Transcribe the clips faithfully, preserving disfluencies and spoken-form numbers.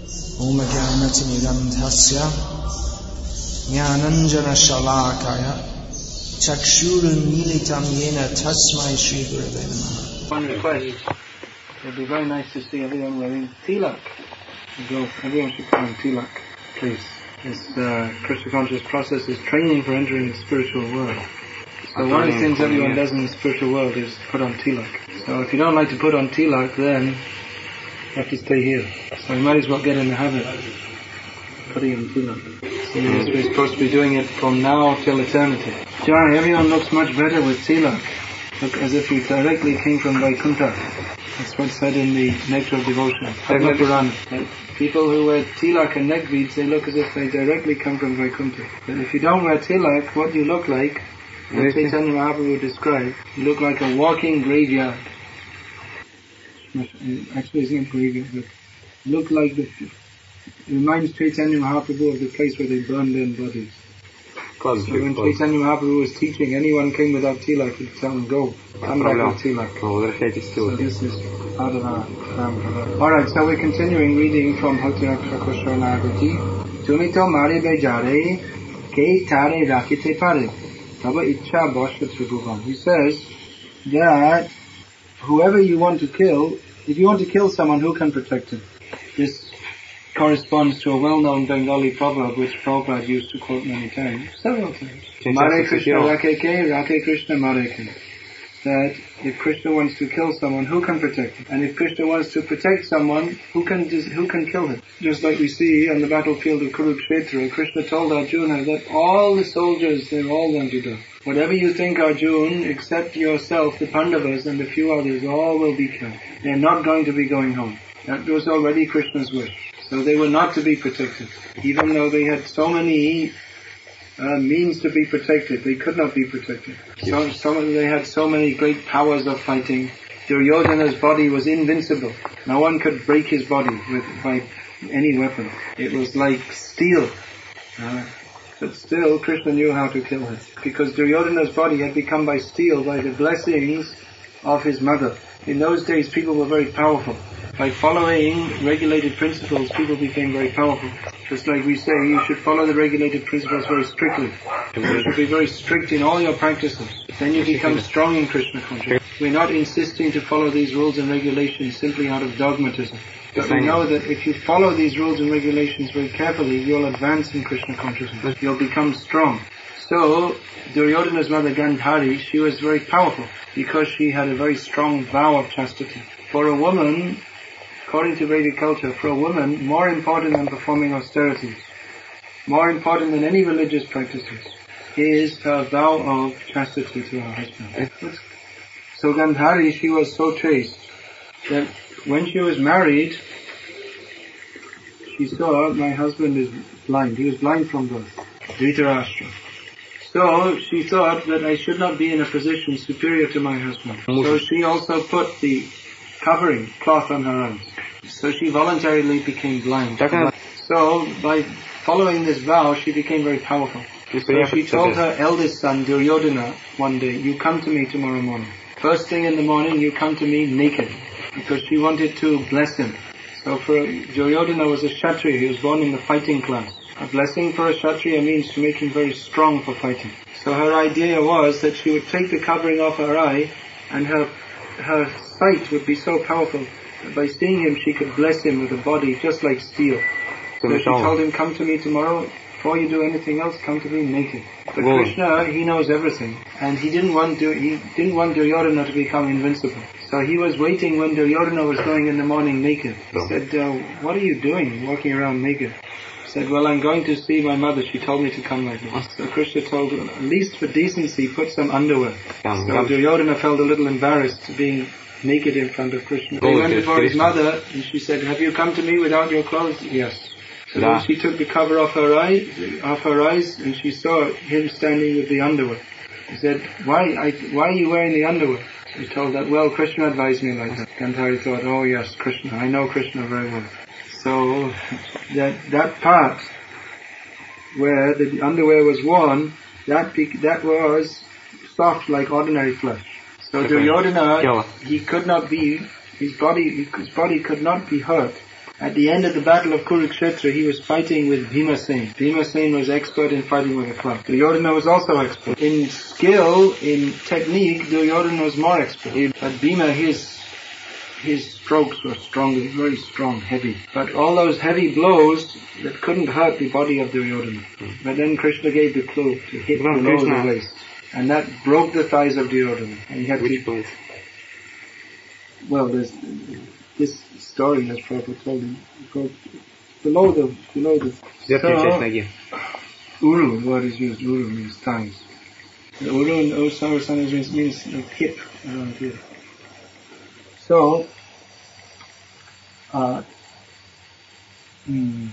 Om Jnanatimidandhasya Jnananjana Shalakaya Chakshurunmilitam Yena Tasmai Shri Gurave Namaha. One request. It would be very nice to see everyone wearing tilak. Go, everyone should put on tilak, please. This uh, Krishna conscious process is training for entering the spiritual world. So one of the things everyone does in the spiritual world is put on tilak. So if you don't like to put on tilak, then you have to stay here. So you might as well get in the habit of putting on tilak. So you're supposed to be doing it from now till eternity. Jai, everyone looks much better with tilak. Look as if you directly came from Vaikuntha. That's what's said in the Nectar of Devotion. Padma Purana. People who wear tilak and neck beads, they look as if they directly come from Vaikuntha. But if you don't wear tilak, what do you look like? What Chaitanya Mahaprabhu described, you look like a walking graveyard. Actually, it's not graveyard, but look like the. It reminds Chaitanya Mahaprabhu of the place where they burned their bodies. Close, so when close. Chaitanya Mahaprabhu was teaching, anyone came without tilak, he'd tell them, go, come back with tilak. So this is part of our um, Alright, so we're continuing reading from Bhakti-Raksha Kosharanagati. Tumito mari bejare, ke tare rakite pare. He says that whoever you want to kill, if you want to kill someone, who can protect him? This corresponds to a well-known Bengali proverb which Prabhupada used to quote many times, several times. Mare Krishna rakeke, rake Krishna mareke. That if Krishna wants to kill someone, who can protect him? And if Krishna wants to protect someone, who can who can kill him? Just like we see on the battlefield of Kurukshetra, Krishna told Arjuna that all the soldiers, they're all going to die. Whatever you think, Arjuna, except yourself, the Pandavas and a few others, all will be killed. They're not going to be going home. That was already Krishna's wish. So they were not to be protected. Even though they had so many Uh, means to be protected, they could not be protected. So, so they had so many great powers of fighting. Duryodhana's body was invincible. No one could break his body with by any weapon. It was like steel. Uh, but still, Krishna knew how to kill him. Because Duryodhana's body had become by steel by the blessings of his mother. In those days, people were very powerful. By following regulated principles, people became very powerful. Just like we say, you should follow the regulated principles very strictly. You should be very strict in all your practices. Then you become strong in Krishna consciousness. We're not insisting to follow these rules and regulations simply out of dogmatism. But we know that if you follow these rules and regulations very carefully, you'll advance in Krishna consciousness. You'll become strong. So, Duryodhana's mother Gandhari, she was very powerful because she had a very strong vow of chastity. For a woman, according to Vedic culture, for a woman, more important than performing austerities, more important than any religious practices, is her vow of chastity to her husband. So Gandhari, she was so chaste that when she was married, she saw, my husband is blind. He was blind from birth. Dhritarashtra. So she thought that I should not be in a position superior to my husband. So she also put the covering cloth on her eyes. So she voluntarily became blind. So by following this vow, she became very powerful. So she told her eldest son, Duryodhana, one day, you come to me tomorrow morning. First thing in the morning, you come to me naked. Because she wanted to bless him. So for Duryodhana was a Kshatriya, he was born in the fighting class. A blessing for a Kshatriya means to make him very strong for fighting. So her idea was that she would take the covering off her eye, and her her sight would be so powerful that by seeing him she could bless him with a body just like steel. So she told him, come to me tomorrow, before you do anything else, come to me naked. But Whoa. Krishna, he knows everything, and he didn't want to, he didn't want Duryodhana to become invincible. So he was waiting when Duryodhana was going in the morning naked. He said, uh, what are you doing, walking around naked? He said, well, I'm going to see my mother, she told me to come like this. So Krishna told him, at least for decency, put some underwear. So Duryodhana felt a little embarrassed being naked in front of Krishna. He went before his mother, and she said, have you come to me without your clothes? Yes. So then she took the cover off her eye, off her eyes, and she saw him standing with the underwear. He said, why, I, why are you wearing the underwear? So he told that, well, Krishna advised me like that. Gandhari thought, oh yes, Krishna, I know Krishna very well. So, that, that part where the underwear was worn, that, that was soft like ordinary flesh. So okay. Duryodhana, he could not be, his body, his body could not be hurt. At the end of the battle of Kurukshetra, he was fighting with Bhimasen. Bhimasen was expert in fighting with a club. Duryodhana was also expert. In skill, in technique, Duryodhana was more expert. But Bhima, his his strokes were strong, very strong, heavy. But all those heavy blows that couldn't hurt the body of Duryodhana. Mm. But then Krishna gave the clue to hit well, below Krishna. the waist. And that broke the thighs of Duryodhana. And he had Which to... Well, there's... This story has Prabhupada told him. Below the... Below the... So, Uru, the word is used. Uru means thighs. The Uru in Osama means, means like hip around here. So, uh, hmm.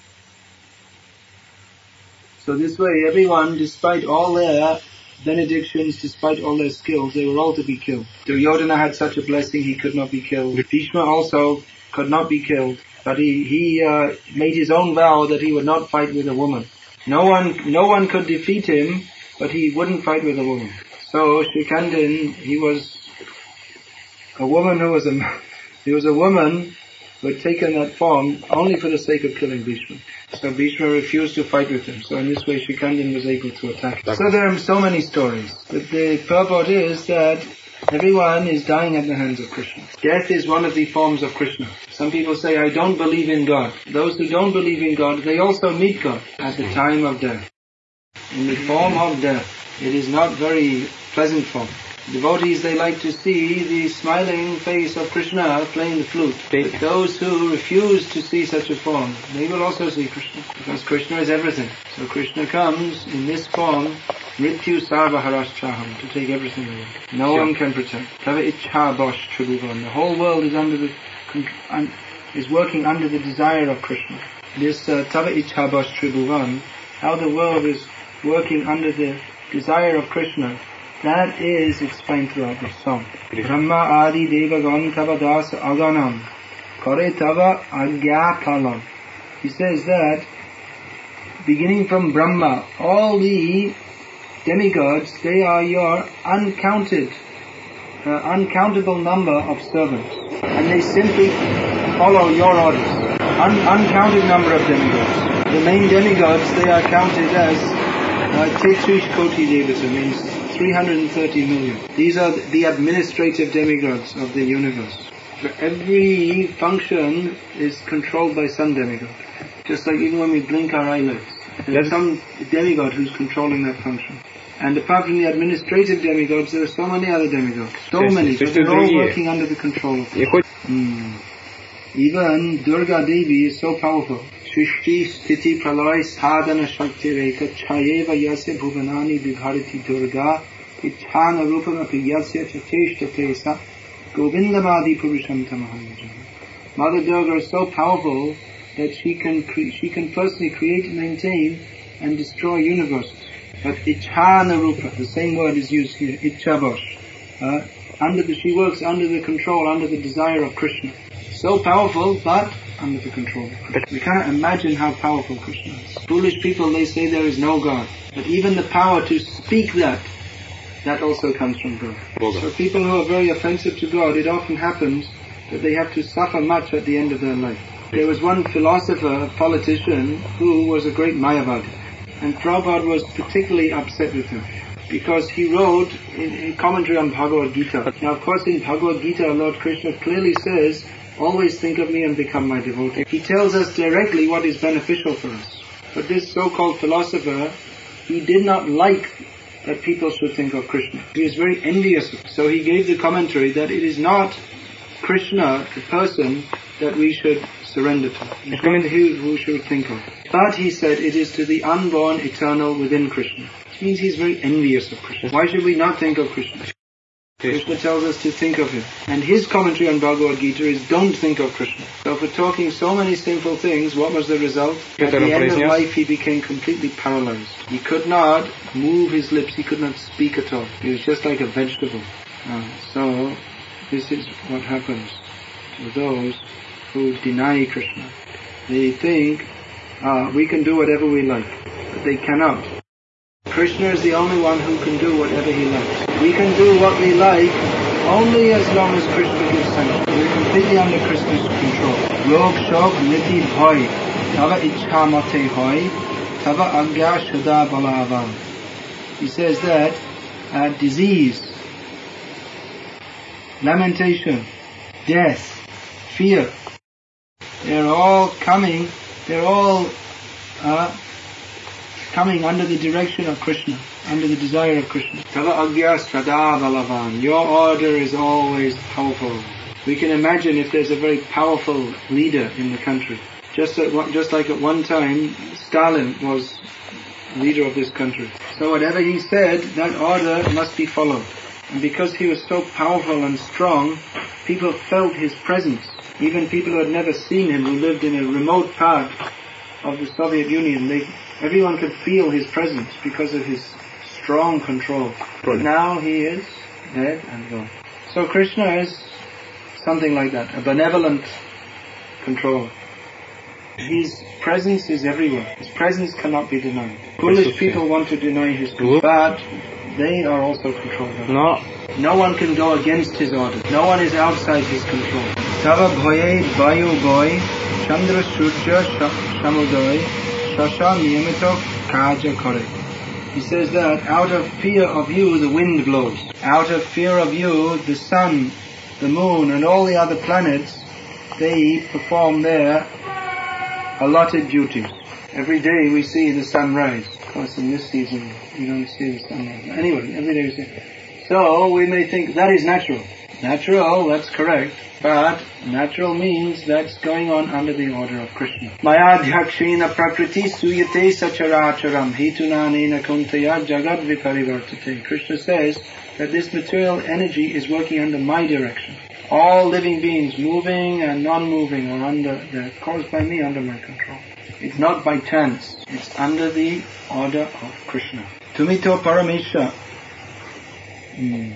so this way, everyone, despite all their benedictions, despite all their skills, they were all to be killed. Duryodhana had such a blessing, he could not be killed. Bhishma also could not be killed, but he he uh, made his own vow that he would not fight with a woman. No one, no one could defeat him, but he wouldn't fight with a woman. So Shikandin, he was a woman who was a, he was a woman who had taken that form only for the sake of killing Bhishma. So Bhishma refused to fight with him. So in this way Shikandin was able to attack him. So there are so many stories. But the purport is that everyone is dying at the hands of Krishna. Death is one of the forms of Krishna. Some people say, I don't believe in God. Those who don't believe in God, they also meet God at the time of death. In the form of death. It is not very pleasant form. Devotees, they like to see the smiling face of Krishna playing the flute. But those who refuse to see such a form, they will also see Krishna. Because Krishna is everything. So Krishna comes in this form, Mrityu Sarva Harashchaham, to take everything away. No sure. one can protect. Tava Ichha Bosh Tribhuvan. The whole world is under the, is working under the desire of Krishna. This uh, Tava Ichha Bosh Tribhuvan, how the world is working under the desire of Krishna, that is explained throughout this song. Brahma Adi Devagan Tava Das Aganam Kore Tava Agyapalam. He says that beginning from Brahma, all the demigods, they are your uncounted, uh, uncountable number of servants. And they simply follow your orders. Un- uncounted number of demigods. The main demigods, they are counted as Tetrish Koti Devata, means three hundred thirty million. These are the administrative demigods of the universe. Every function is controlled by some demigod. Just like even when we blink our eyelids, there's some demigod who's controlling that function. And apart from the administrative demigods, there are so many other demigods. So many, but they're all working under the control of God. Mm. Even Durga Devi is so powerful. Shrishti Sthiti Pralay Sadhana Shakti Reka Chayeva Yasya Bhuvanani Vibharati Durga Ichhana Rupam Api Yasya Chateshta Tesa Govindamadi Purusham Tamahayajana. Mother Durga is so powerful that she can cre- she can personally create, maintain and destroy universes. But Ichhana Rupa, the same word is used here, Ichhavash. Uh, under the, she works under the control, under the desire of Krishna. So powerful, but under the control of Krishna. We cannot imagine how powerful Krishna is. Foolish people, they say there is no God. But even the power to speak that, that also comes from God. So people who are very offensive to God, it often happens that they have to suffer much at the end of their life. There was one philosopher, politician, who was a great Mayavadi. And Prabhupada was particularly upset with him. Because he wrote in a commentary on Bhagavad Gita. Now of course in Bhagavad Gita, Lord Krishna clearly says, always think of me and become my devotee. He tells us directly what is beneficial for us. But this so-called philosopher, he did not like that people should think of Krishna. He is very envious. So he gave the commentary that it is not Krishna, the person, that we should surrender to. It's not who we should think of. But he said it is to the unborn eternal within Krishna. Which means he's very envious of Krishna. Why should we not think of Krishna? Krishna tells us to think of him. And his commentary on Bhagavad Gita is don't think of Krishna. So for talking so many sinful things, what was the result? At the end of life he became completely paralyzed. He could not move his lips, he could not speak at all. He was just like a vegetable. Uh, so this is what happens to those who deny Krishna. They think uh, we can do whatever we like, but they cannot. Krishna is the only one who can do whatever he likes. We can do what we like only as long as Krishna gives sanction. We're completely under Krishna's control. Rog shok niti bhoy, tava ichha mate hoy, tava agya shuddha balavan. He says that uh, disease, lamentation, death, fear, they're all coming, they're all uh, coming under the direction of Krishna, under the desire of Krishna. Tava agya shuddha balavan. Your order is always powerful. We can imagine if there's a very powerful leader in the country. Just at one, just like at one time, Stalin was leader of this country. So whatever he said, that order must be followed. And because he was so powerful and strong, people felt his presence. Even people who had never seen him, who lived in a remote part of the Soviet Union, they, everyone could feel his presence because of his strong control. But now he is dead and gone. So Krishna is something like that, a benevolent control. His presence is everywhere. His presence cannot be denied. Foolish people want to deny his presence, but they are also controlled. No. No one can go against his order. No one is outside his control. Tava bhoye vayu boy, chandra surya samudoy, shasha niyamito kaja kore. He says that out of fear of you the wind blows. Out of fear of you the sun, the moon and all the other planets, they perform their allotted duties. Every day we see the sun rise. Of course in this season we don't see the sun rise. Anyway, every day we see. So we may think that is natural. Natural, that's correct. But natural means that's going on under the order of Krishna. Maya dhakshena prakriti suyate sacharacharam hitunanena kuntaya jagad viparivartate. Krishna says that this material energy is working under my direction. All living beings, moving and non-moving, are under, they're caused by me, under my control. It's not by chance. It's under the order of Krishna. Tumito Paramesha. Hmm.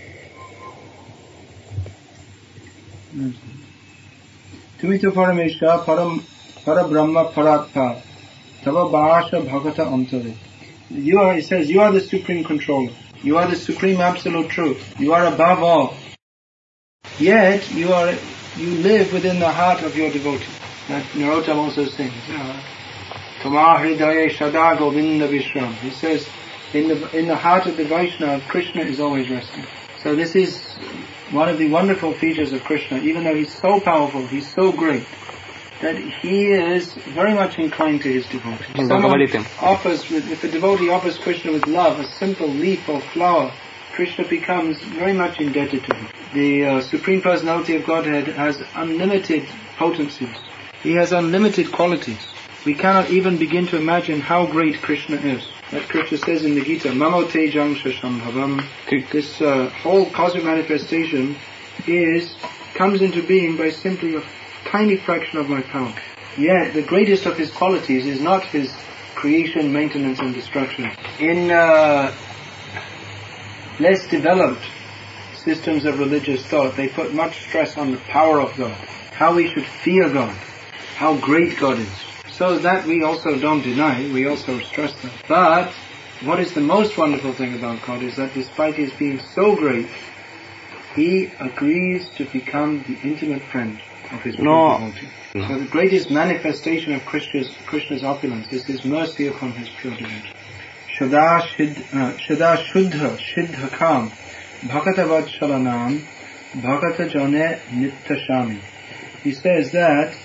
Tumito Paramesha Param Parabrahma Paratpa Tava Bhasha Bhagata Antare. You are, it says, you are the supreme controller. You are the supreme absolute truth. You are above all. Yet you are, you live within the heart of your devotee. That Narottam also sings. Tama Hridaya Shada Govinda Vishram. He says, in the in the heart of the Vaishnava, Krishna is always resting. So this is one of the wonderful features of Krishna. Even though he's so powerful, he's so great, that he is very much inclined to his devotee. Someone offers, with, if a devotee offers Krishna with love, a simple leaf or flower, Krishna becomes very much indebted to him. The uh, Supreme Personality of Godhead has unlimited potencies. He has unlimited qualities. We cannot even begin to imagine how great Krishna is. That Krishna says in the Gita, Mamo Tejam Shashambhavam. This uh, whole cosmic manifestation is comes into being by simply a tiny fraction of my power. Yet the greatest of his qualities is not his creation, maintenance and destruction. In uh, less developed systems of religious thought, they put much stress on the power of God, how we should fear God, how great God is. So that we also don't deny, we also stress that. But what is the most wonderful thing about God is that despite his being so great, he agrees to become the intimate friend of his pure devotee. No. So the greatest manifestation of Krishna's, Krishna's opulence is his mercy upon his pure devotee. Shada Shuddha Siddha Kam Bhakata Vatshalanam Bhakata Jane Nittashami. He says that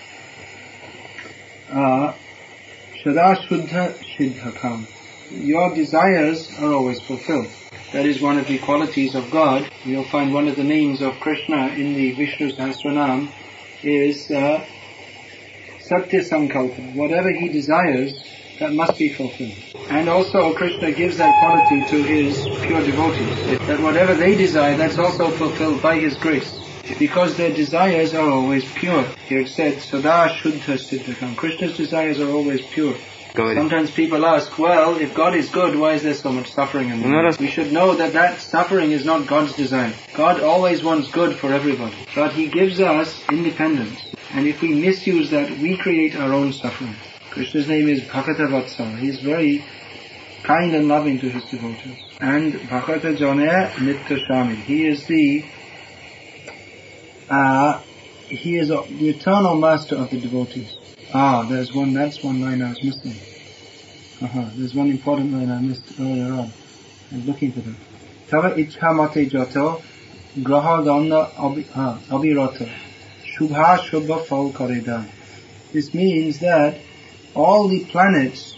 uh, Shada Shuddha Siddha Kam. Your desires are always fulfilled. That is one of the qualities of God. You'll find one of the names of Krishna in the Vishnu Sahasranam is uh, Satya Sankalpa. Whatever he desires, that must be fulfilled. And also Krishna gives that quality to his pure devotees, that whatever they desire, that's also fulfilled by his grace, because their desires are always pure. Here it said, Sada Shuddha Siddhakam. Krishna's desires are always pure. God. Sometimes people ask, well, if God is good, why is there so much suffering in the world? We should know that that suffering is not God's desire. God always wants good for everybody, but he gives us independence. And if we misuse that, we create our own suffering. Krishna's name is Bhakata Vatsala. He is very kind and loving to his devotees. And Bhakata Jane Nittashami. He is the uh, he is a, the eternal master of the devotees. Ah, there's one, that's one line I was missing. Uh-huh, there's one important line I missed earlier on. I was looking for that. Tava ichha mate jato graha gamna abhirata shubha shubha phal kareda. This means that all the planets,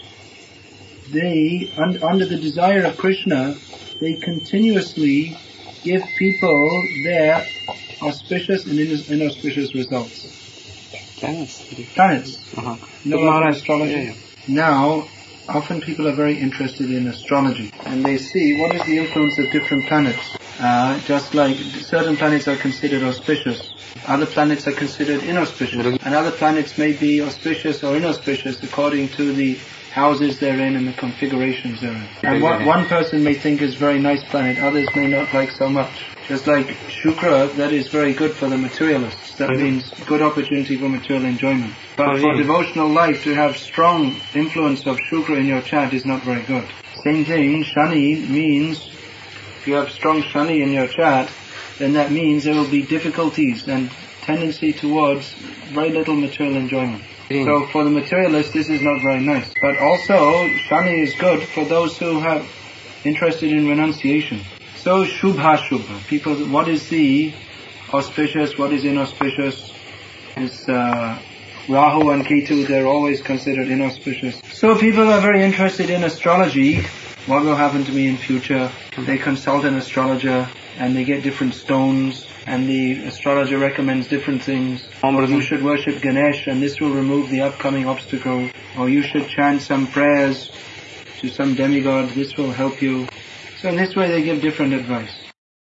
they, un, under the desire of Krishna, they continuously give people their auspicious and inauspicious results. Planets? Planets. Uh-huh. You know about astrology? Yeah, yeah. Now, often people are very interested in astrology, and they see what is the influence of different planets. Uh, just like certain planets are considered auspicious, other planets are considered inauspicious, and other planets may be auspicious or inauspicious according to the houses they're in and the configurations they're in. And what one person may think is a very nice planet, others may not like so much. Just like Shukra, that is very good for the materialists. That mm-hmm. means good opportunity for material enjoyment. But oh, for yeah. devotional life, to have strong influence of Shukra in your chart is not very good. Same thing, Shani means, if you have strong Shani in your chart, then that means there will be difficulties and tendency towards very little material enjoyment. Mm. So for the materialist, this is not very nice. But also, Shani is good for those who have interested in renunciation. So Shubha Shubha, people, what is the auspicious, what is inauspicious? Is uh, Rahu and Ketu, they're always considered inauspicious. So people are very interested in astrology. What will happen to me in future? They consult an astrologer and they get different stones, and the astrologer recommends different things. Or you should worship Ganesh and this will remove the upcoming obstacle. Or you should chant some prayers to some demigod, this will help you. So in this way they give different advice.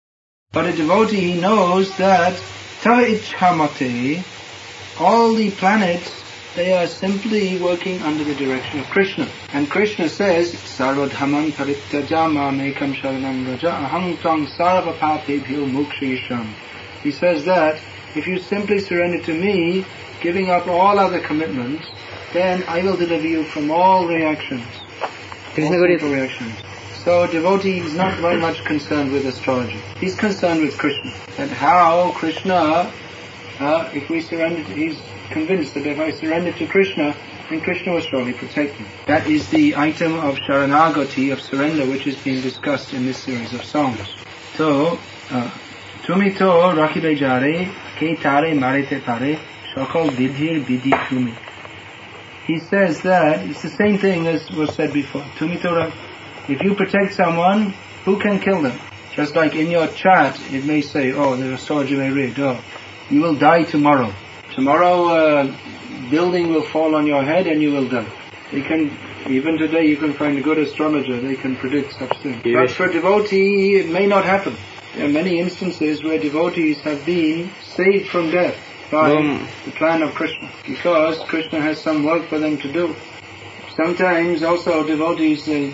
But a devotee, he knows that Tava Ichhamate, all the planets, they are simply working under the direction of Krishna. And Krishna says, Sarvadhaman Parittajama Mekam Sharanam Raja Aham Tang Sarva Papebhyo Mukshisham. He says that if you simply surrender to me, giving up all other commitments, then I will deliver you from all reactions. All reactions. So a devotee is not very much concerned with astrology. He's concerned with Krishna. And how Krishna, uh, if we surrender to, he's convinced that if I surrender to Krishna, then Krishna will surely protect me. That is the item of Sharanagati, of surrender, which is being discussed in this series of songs. So, Tumi to rakhibe jare, ke tare marete pare, shakal vidhir vidhi tumi. He says that it's the same thing as was said before. Tumi to, if you protect someone, who can kill them? Just like in your chart, it may say, oh, the astrologer may read, oh, you will die tomorrow. Tomorrow, uh, building will fall on your head and you will die. They can, even today you can find a good astrologer, they can predict such things. Yes. But for a devotee, it may not happen. There are many instances where devotees have been saved from death by um. the plan of Krishna, because Krishna has some work for them to do. Sometimes also devotees, they,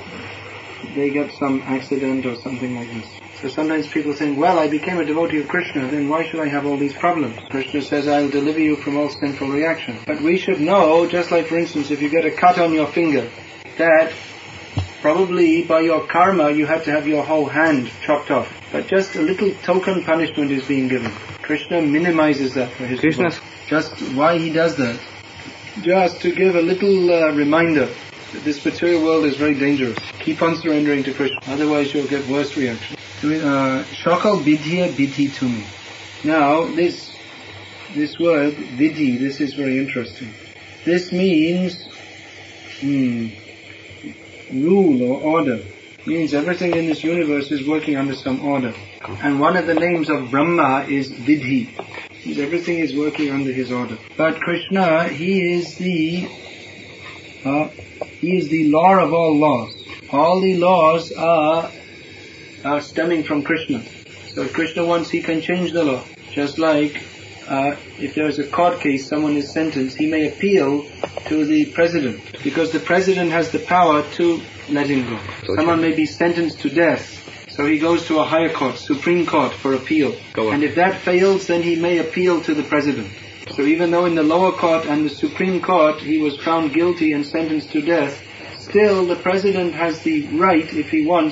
they get some accident or something like this. So sometimes people think, well, I became a devotee of Krishna, then why should I have all these problems? Krishna says, I will deliver you from all sinful reactions. But we should know, just like for instance, if you get a cut on your finger, that probably by your karma you had to have your whole hand chopped off. But just a little token punishment is being given. Krishna minimizes that for his Krishna. Just why he does that? Just to give a little uh, reminder that this material world is very dangerous. Keep on surrendering to Krishna, otherwise you'll get worse reactions. Shakal vidhya vidhi tumi. Now, this this word, vidhi, this is very interesting. This means hmm, rule or order. Means everything in this universe is working under some order. And one of the names of Brahma is Vidhi. Means everything is working under his order. But Krishna, he is the uh, he is the law of all laws. All the laws are are stemming from Krishna. So if Krishna wants, he can change the law. Just like uh, if there is a court case, someone is sentenced, he may appeal to the president, because the president has the power to let him go. Someone may be sentenced to death, so he goes to a higher court, Supreme Court, for appeal. And if that fails, then he may appeal to the president. So even though in the lower court and the Supreme Court he was found guilty and sentenced to death, still the president has the right, if he wants,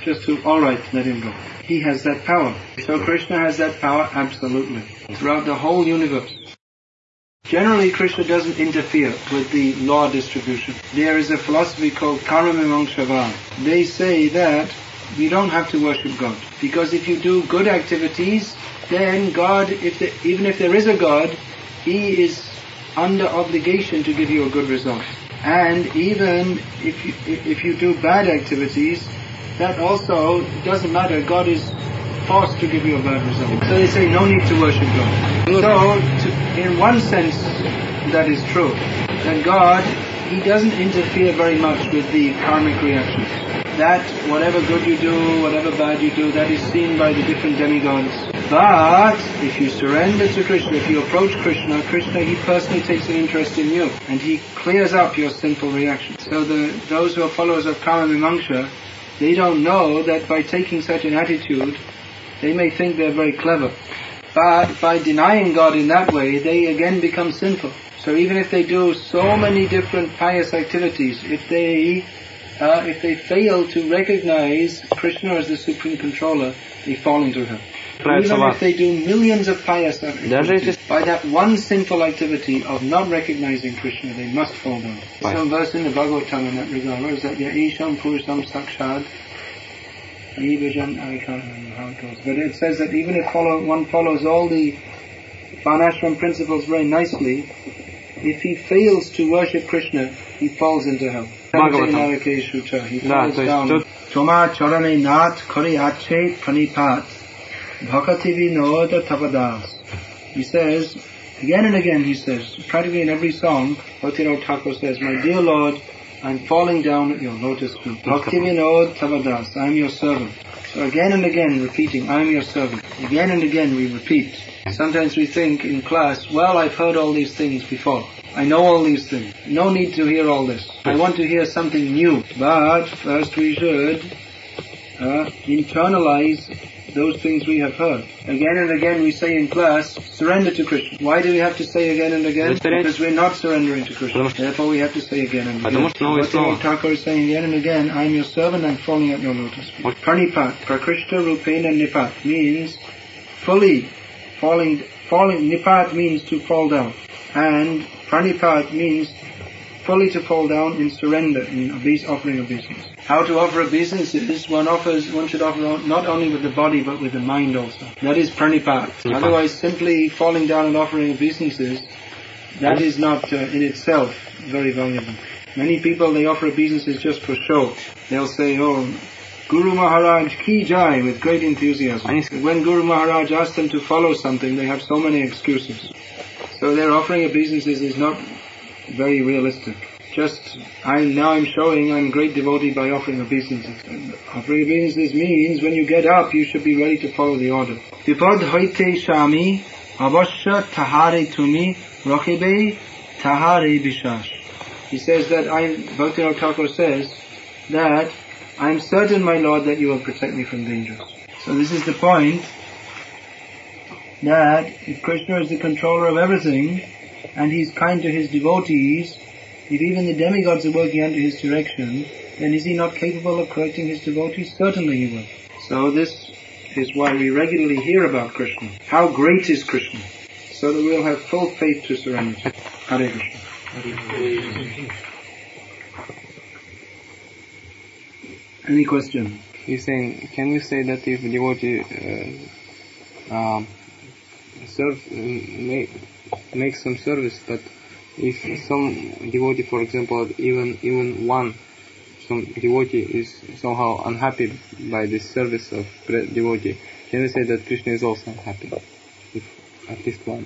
just to, alright, let him go. He has that power. So Krishna has that power absolutely, throughout the whole universe. Generally, Krishna doesn't interfere with the law distribution. There is a philosophy called Karmamimamshavada. They say that we don't have to worship God, because if you do good activities, then God, if the, even if there is a God, He is under obligation to give you a good result. And even if you, if you do bad activities, that also doesn't matter. God is forced to give you a bad result. So they say no need to worship God. So, to, in one sense, that is true. That God, He doesn't interfere very much with the karmic reactions. That whatever good you do, whatever bad you do, that is seen by the different demigods. But if you surrender to Krishna, if you approach Krishna, Krishna, He personally takes an interest in you, and He clears up your sinful reactions. So the those who are followers of Karmamimamsa, they don't know that by taking such an attitude, they may think they're very clever. But by denying God in that way, they again become sinful. So even if they do so many different pious activities, if they uh, if they fail to recognize Krishna as the supreme controller, they fall into hell. Even if they do millions of pious activities, by that one sinful activity of not recognizing Krishna, they must fall down. Some verse in the Bhagavatam in that regard is that Yaisham Purusham Sakshad Nivajan, I can't remember how it goes. But it says that even if follow, one follows all the Varnashram principles very nicely, if he fails to worship Krishna, he falls into hell. He falls down. Toma Charane Nat Kari Ache Pranipat Bhakati Vinoda Tapadas. He says, again and again he says, practically in every song, Bhaktivinoda Thakur says, my dear Lord, I'm falling down at your lotus feet. Bhakti Vinod Tavadas, I am your servant. So again and again repeating, I am your servant. Again and again we repeat. Sometimes we think in class, well, I've heard all these things before. I know all these things. No need to hear all this. I want to hear something new. But first we should uh, internalize those things we have heard. Again and again we say in class, surrender to Krishna. Why do we have to say again and again? Because we're not surrendering to Krishna. Therefore we have to say again and again. Bhaktivinoda Thakur is saying again and again, I am your servant, I'm falling at your lotus feet. Pranipat, Prakrishta Rupena Nipat, means fully falling, falling, Nipat means to fall down. And Pranipat means fully to fall down in surrender, in obeis- offering obeisance. How to offer obeisances? One offers, one should offer not only with the body but with the mind also. That is pranipat. Otherwise, simply falling down and offering obeisances, that is not uh, in itself very valuable. Many people, they offer obeisances just for show. They'll say, oh, Guru Maharaj ki jai, with great enthusiasm. When Guru Maharaj asks them to follow something, they have so many excuses. So their offering obeisances is not very realistic. Just, I now I'm showing I'm a great devotee by offering obeisances. Offering obeisances means when you get up, you should be ready to follow the order. Vipad hoite shami, avasya tahare tumi, rakhibe tahare bishash. He says that I, Bhaktivinoda Thakur says that I am certain, my Lord, that you will protect me from dangers. So this is the point, that if Krishna is the controller of everything, and He's kind to His devotees, if even the demigods are working under His direction, then is He not capable of correcting His devotees? Certainly He will. So this is why we regularly hear about Krishna. How great is Krishna? So that we'll have full faith to surrender. Hare Krishna. Any question? He's saying, can we say that if a devotee uh, um, serve, make, makes some service, but if some devotee, for example, even even one, some devotee is somehow unhappy by the service of devotee, can we say that Krishna is also unhappy? If at least one.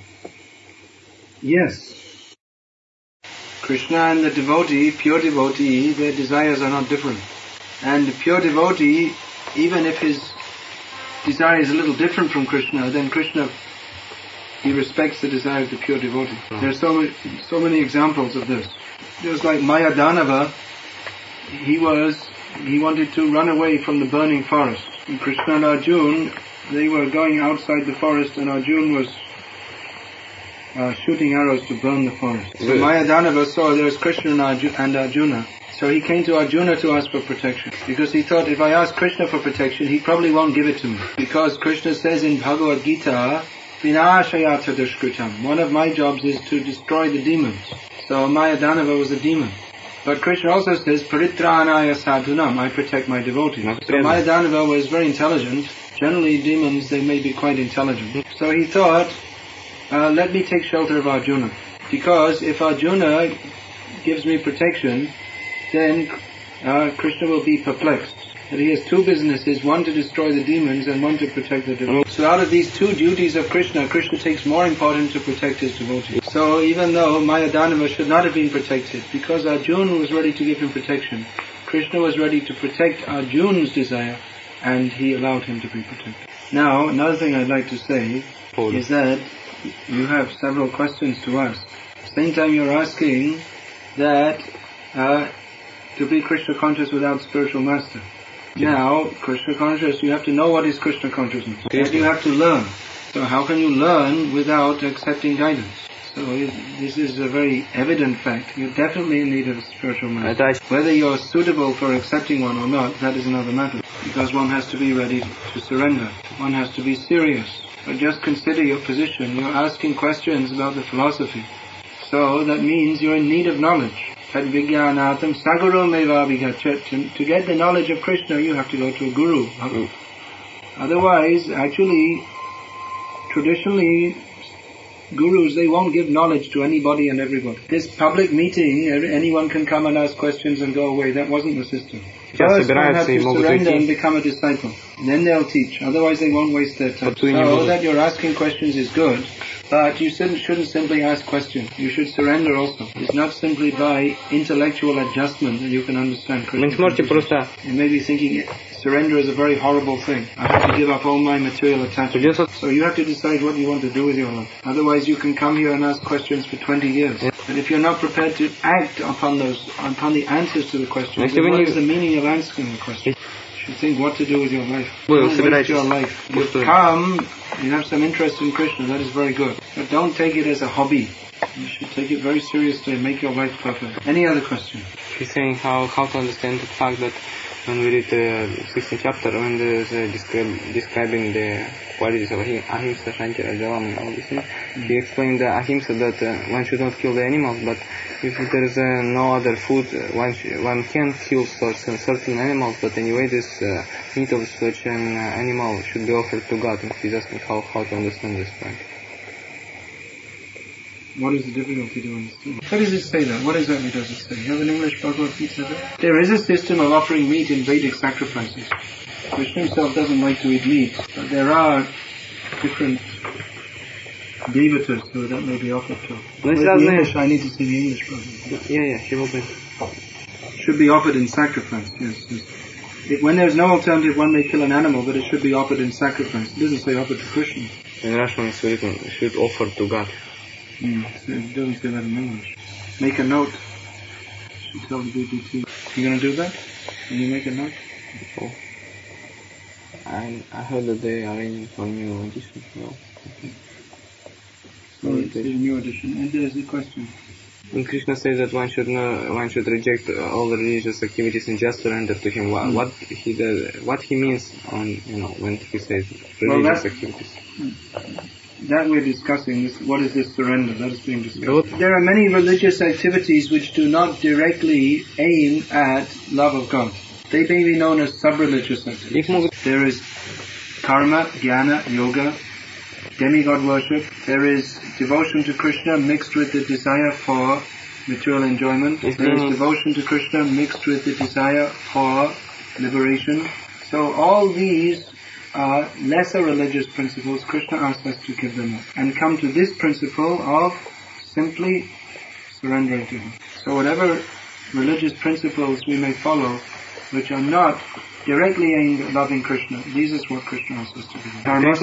Yes. Krishna and the devotee, pure devotee, their desires are not different. And the pure devotee, even if his desire is a little different from Krishna, then Krishna, he respects the desire of the pure devotee. Oh. There are so many, so many examples of this. Just like Mayadanava, he was, he wanted to run away from the burning forest. And Krishna and Arjuna, they were going outside the forest, and Arjuna was uh, shooting arrows to burn the forest. So Mayadanava saw there was Krishna and, Arju- and Arjuna. So he came to Arjuna to ask for protection. Because he thought, if I ask Krishna for protection, he probably won't give it to me. Because Krishna says in Bhagavad Gita, Vinashayata dushkritam. One of my jobs is to destroy the demons. So Mayadanava was a demon. But Krishna also says, Paritranaya sadhunam, I protect my devotees. So Mayadanava was very intelligent. Generally demons, they may be quite intelligent. So he thought, uh, let me take shelter of Arjuna. Because if Arjuna gives me protection, then uh, Krishna will be perplexed. That he has two businesses, one to destroy the demons and one to protect the devotees. So out of these two duties of Krishna, Krishna takes more importance to protect his devotees. So even though Mayadanava should not have been protected, because Arjuna was ready to give him protection, Krishna was ready to protect Arjuna's desire, and he allowed him to be protected. Now, another thing I'd like to say Hold. is that you have several questions to ask. At the same time you're asking that uh, to be Krishna conscious without spiritual master. Now, Krishna conscious, you have to know what is Krishna consciousness. And you have to learn. So how can you learn without accepting guidance? So this is a very evident fact. You're definitely in need of a spiritual master. Whether you're suitable for accepting one or not, that is another matter. Because one has to be ready to surrender. One has to be serious. But just consider your position. You're asking questions about the philosophy. So that means you're in need of knowledge. To get the knowledge of Krishna, you have to go to a guru. Mm. Otherwise, actually, traditionally, gurus, they won't give knowledge to anybody and everybody. This public meeting, anyone can come and ask questions and go away. That wasn't the system. First, one has to surrender and become a disciple. Then they'll teach. Otherwise, they won't waste their time. So that you're asking questions is good. But you shouldn't, shouldn't simply ask questions. You should surrender also. It's not simply by intellectual adjustment that you can understand Krishna. You may be thinking surrender is a very horrible thing. I have to give up all my material attachments. So you have to decide what you want to do with your life. Otherwise you can come here and ask questions for twenty years. But if you're not prepared to act upon those, upon the answers to the questions, then what is the meaning of answering the question? You should think what to do with your life. Don't waste your life. You've come, you have some interest in Krishna, that is very good. But don't take it as a hobby. You should take it very seriously and make your life perfect. Any other question? He's saying how, how to understand the fact that when we read the sixteenth chapter, when there's uh, describe, describing the qualities of ahimsa, shanti, rajavam and all these things, mm. he explained the ahimsa that uh, one should not kill the animals, but if there is uh, no other food, uh, one, sh- one can kill certain, certain animals, but anyway this uh, meat of such an uh, animal should be offered to God, and he's asking how, how to understand this point. What is the difficulty to understand? How does it say that? What exactly does it say? You have an English Bhagavad Gita there? There is a system of offering meat in Vedic sacrifices. Krishna himself doesn't like to eat meat, but there are different devatas so that may be offered to. Where's the English? I need to see the English Bhagavad Gita. Yeah, yeah, she will be. Should be offered in sacrifice, yes. yes. It, when there's no alternative, one may kill an animal, but it should be offered in sacrifice. It doesn't say offered to Krishna. In Russian it's written, should offer to God. Mm, so it doesn't say that in English. Make a note. Should tell the B B T. You gonna do that? Can you make a note? Oh. I I heard that they are in for new edition. No. Okay. So it's a new edition. And there's a question. And Krishna says that one should know, one should reject all the religious activities and just surrender to him. What, mm. what he does, what he means on you know when he says religious well, activities. Mm. That we're discussing, this, what is this surrender, that is being discussed. There are many religious activities which do not directly aim at love of God. They may be known as sub-religious activities. There is karma, jnana, yoga, demigod worship. There is devotion to Krishna mixed with the desire for material enjoyment. There is devotion to Krishna mixed with the desire for liberation. So all these are lesser religious principles. Krishna asks us to give them up and come to this principle of simply surrendering to Him. So whatever religious principles we may follow which are not directly aimed at loving Krishna, this is what Krishna asks us to do.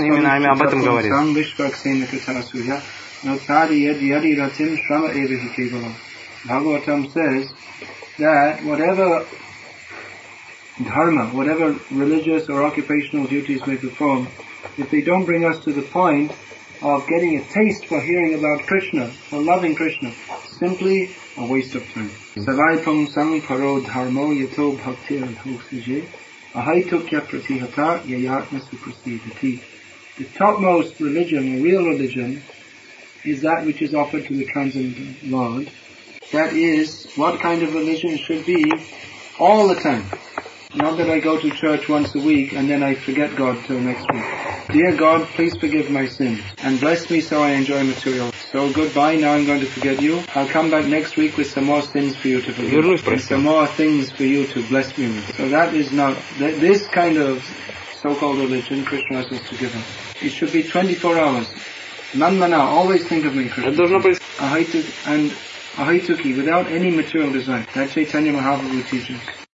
Bhagavatam says that whatever dharma, whatever religious or occupational duties we perform, if they don't bring us to the point of getting a taste for hearing about Krishna, for loving Krishna, simply a waste of time. Savaipam sang paro dharmo yato bhaktir dhosije ahaitukya pratihata yayatma suprasidati. The topmost religion, the real religion, is that which is offered to the transcendental Lord. That is what kind of religion should be all the time. Not that I go to church once a week and then I forget God till next week. Dear God, please forgive my sins and bless me so I enjoy material. So goodbye, now I'm going to forget you. I'll come back next week with some more sins for you to forgive. And some more things for you to bless me with. So that is not, this kind of so-called religion Krishna has us to give us. It should be twenty-four hours. Manmana, always think of me, Krishna. Ahaituk and Ahaituki, without any material desire. That Chaitanya Mahaprabhu teaches.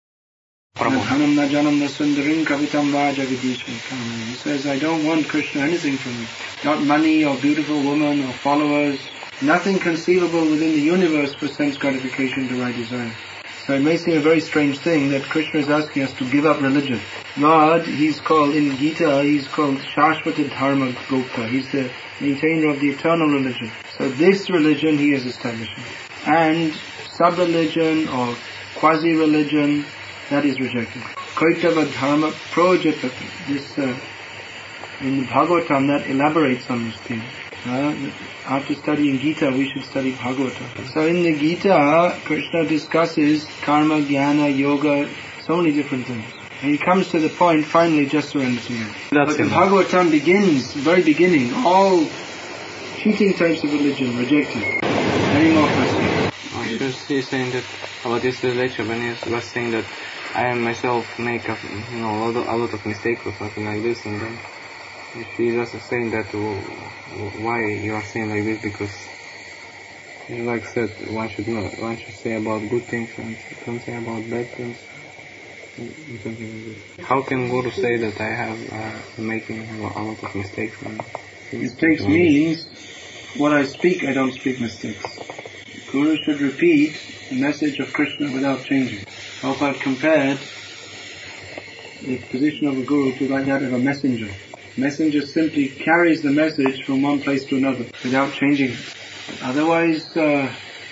He says, I don't want Krishna anything from you. Not money or beautiful woman or followers. Nothing conceivable within the universe for sense gratification do I desire. So it may seem a very strange thing that Krishna is asking us to give up religion. Lord, he's called, in Gita, he's called Shashvata Dharma Gopta. He's the maintainer of the eternal religion. So this religion he is establishing. And sub-religion or quasi-religion, that is rejected. Kaitava Dharma Projata. This, uh, in the Bhagavatam, that elaborates on this theme. Uh, after studying Gita, we should study Bhagavata. So in the Gita, Krishna discusses karma, jnana, yoga, so many different things. And he comes to the point, finally, just surrender to him. But the Bhagavatam begins, very beginning, all cheating types of religion rejected. Any more questions? He's saying that about this lecture when he was saying that I myself make a, you know, a lot of, a lot of mistakes or something like this, and then she's also saying that uh, why you are saying like this, because like I said, one should know, one should say about good things and don't say about bad things. Something like this. How can Guru say that I have uh, making a lot of mistakes? And mistakes means what I speak, I don't speak mistakes. Guru should repeat the message of Krishna without changing. Prabhupada compared the position of a Guru to like that of a messenger. Messenger simply carries the message from one place to another without changing it. Otherwise, uh,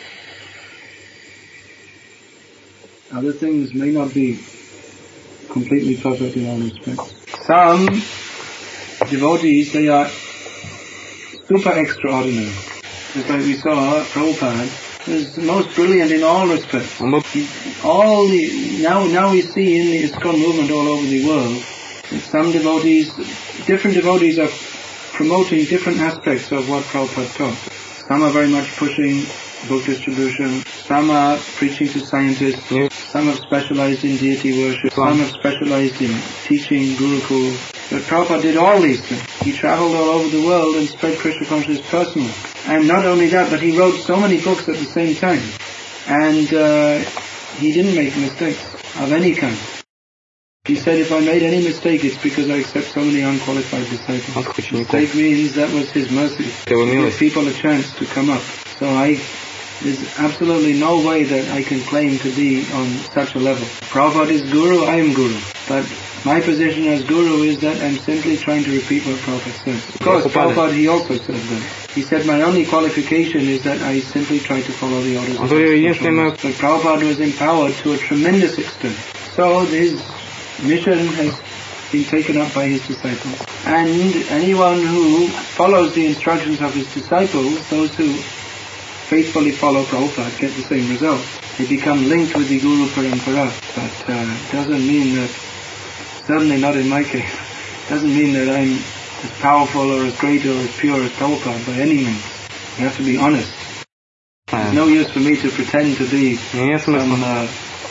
other things may not be completely perfect in all respects. Some devotees, they are super extraordinary. Just like we saw, Prabhupada is most brilliant in all respects. He, all the, now, now we see in the ISKCON movement all over the world, that some devotees, different devotees are promoting different aspects of what Prabhupada taught. Some are very much pushing book distribution, some are preaching to scientists, yeah. Some have specialized in deity worship, some have specialized in teaching Gurukul. But Prabhupada did all these things. He traveled all over the world and spread Krishna consciousness personally. And not only that, but he wrote so many books at the same time. And uh, he didn't make mistakes of any kind. He said, if I made any mistake, it's because I accept so many unqualified disciples. Mistake means that was his mercy. To give people a chance to come up. So I, there's absolutely no way that I can claim to be on such a level. Prabhupada is Guru, I am Guru. But my position as Guru is that I'm simply trying to repeat what Prabhupada says. Of course, Prabhupada, he also said that. He said, my only qualification is that I simply try to follow the orders of the But Prabhupada was empowered to a tremendous extent. So his mission has been taken up by his disciples. And anyone who follows the instructions of his disciples, those who faithfully follow Prabhupada, get the same result. They become linked with the Guru Parampara. But uh, doesn't mean that, certainly not in my case, doesn't mean that I'm as powerful or as great or as pure as Prabhupada by any means. You have to be honest. There's no use for me to pretend to be some uh,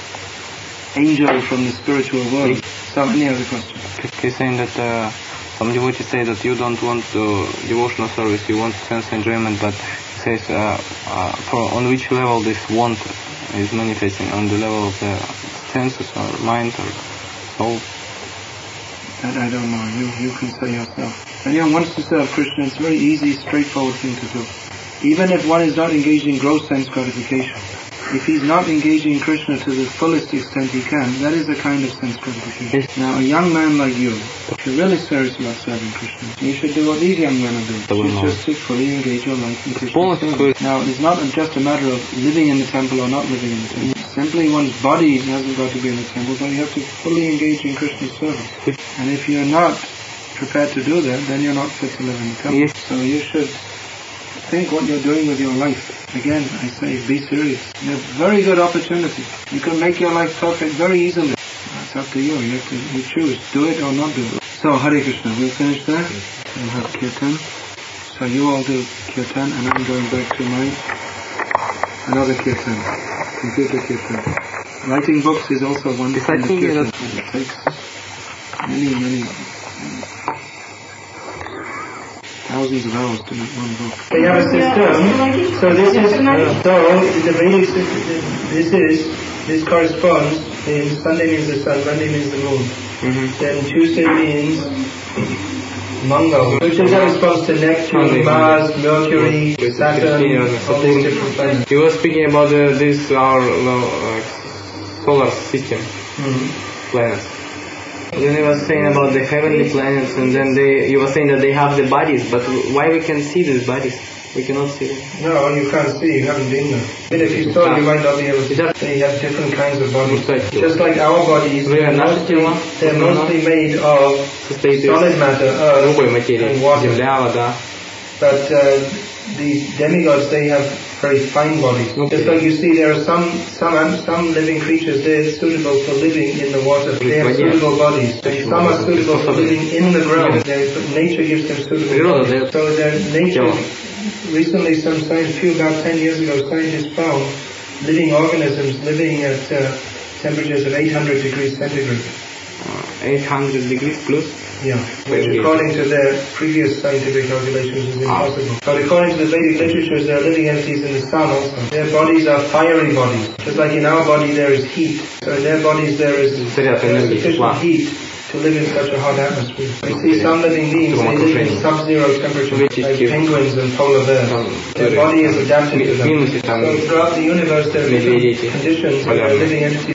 angel from the spiritual world. So, any other questions? He's saying that uh, some devotees say that you don't want uh, devotional service, you want sense enjoyment, but he says uh, uh, for on which level this want is manifesting, on the level of the senses or mind or soul? That I don't know, you, you can say yourself. If anyone wants to serve Krishna, it's a very easy, straightforward thing to do. Even if one is not engaged in gross sense gratification. if he's not engaging Krishna to the fullest extent he can, that is a kind of sense gratification. Now, a young man like you, if you're really serious about serving Krishna, you should do what these young men are doing. You should just to fully engage your life in Krishna's service. Now, it's not just a matter of living in the temple or not living in the temple. Simply one's body hasn't got to be in the temple, but you have to fully engage in Krishna's service. And if you're not prepared to do that, then you're not fit to live in the temple. Yes. So you should think what you're doing with your life. Again, I say, be serious. You have very good opportunity. You can make your life perfect very easily. That's up to you. You have to you choose. Do it or not do it. So, Hare Krishna. We'll finish there. We'll have Kirtan. So you all do Kirtan, and I'm going back to my another Kirtan. Computer Kirtan. Writing books is also one kind of Kirtan. It takes many, many thousands of hours to make one book. They have a system. So this is uh, so the Vedic system. This is this corresponds. In Sunday means the sun, Monday means the moon. Mm-hmm. Then Tuesday means Mangal, which is a response to Neptune, Mars, Mercury, Saturn, all these different planets. You were speaking about uh, this our uh, solar system mm-hmm. planets. Then you were saying about the heavenly planets, and then they you were saying that they have the bodies, but why we can see these bodies? We cannot see them. No, you can't see, you haven't been there. But if you saw, you might not be able to. They have different kinds of bodies. Just like our bodies, they're mostly, they're mostly made of solid matter, earth and water. But uh, the demigods, they have very fine bodies. Okay. Just like you see, there are some some some living creatures, they're suitable for living in the water. They have suitable bodies. Some are suitable for living in the ground. They're, nature gives them suitable bodies. So their nature. Recently, some science, few about ten years ago, scientists found living organisms living at uh, temperatures of eight hundred degrees centigrade. Uh, eight hundred degrees plus? Yeah, which according to their previous scientific calculations is impossible. But according to the Vedic literatures, there are living entities in the sun also. Their bodies are fiery bodies. Just like in our body there is heat, so in their bodies there is sufficient heat to live in such a hot atmosphere. We see some living beings, they live in sub-zero temperatures, like penguins and polar bears. Their body is adapted to them. So throughout the universe there are different conditions where living entities